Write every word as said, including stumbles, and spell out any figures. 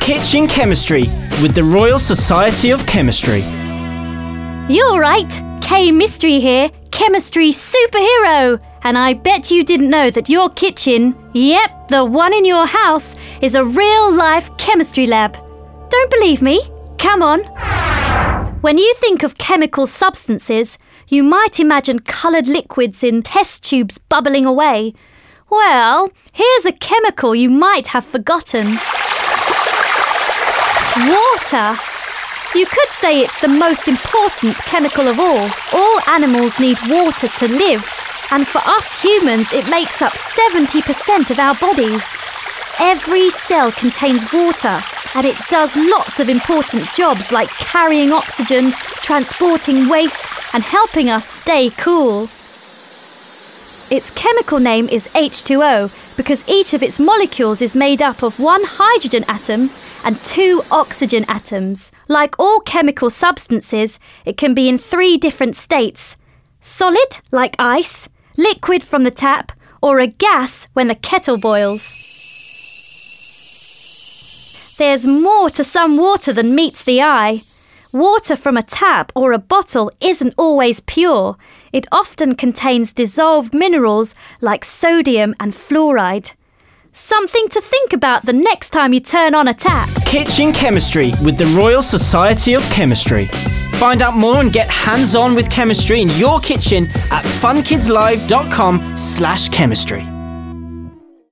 Kitchen Chemistry with the Royal Society of Chemistry. You're right, K-Mystery here, chemistry superhero. And I bet you didn't know that your kitchen, yep, the one in your house, is a real-life chemistry lab. Don't believe me? Come on. When you think of chemical substances, you might imagine coloured liquids in test tubes bubbling away. Well, here's a chemical you might have forgotten. Water. You could say it's the most important chemical of all. All animals need water to live, and for us humans it makes up seventy percent of our bodies. Every cell contains water, and it does lots of important jobs like carrying oxygen, transporting waste, and helping us stay cool. Its chemical name is H two O because each of its molecules is made up of one hydrogen atom and two oxygen atoms. Like all chemical substances, it can be in three different states. Solid, like ice, liquid from the tap, or a gas when the kettle boils. There's more to some water than meets the eye. Water from a tap or a bottle isn't always pure. It often contains dissolved minerals like sodium and fluoride. Something to think about the next time you turn on a tap. Kitchen Chemistry with the Royal Society of Chemistry. Find out more and get hands-on with chemistry in your kitchen at funkidslive dot com slash chemistry.